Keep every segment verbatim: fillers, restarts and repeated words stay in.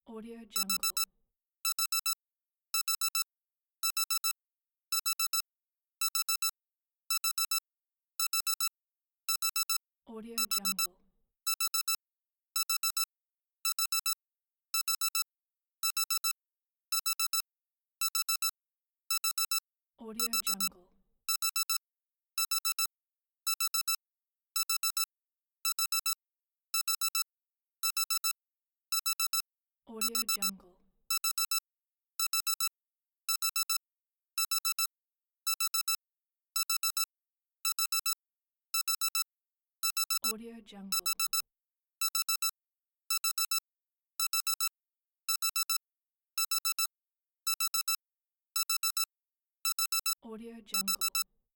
Audio Jungle. Audio Jungle. Audio Jungle. Audio Jungle. Audio Jungle. Audio Jungle.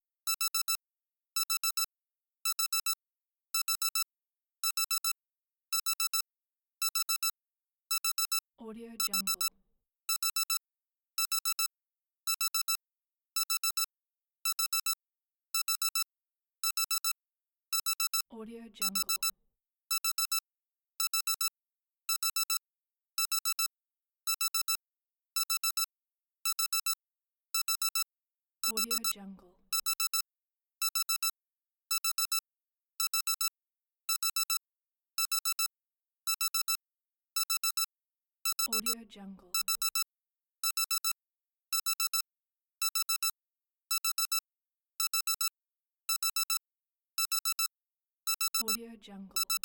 Audio Jungle. Audio Jungle. Audio Jungle. Audio Jungle. Audio Jungle.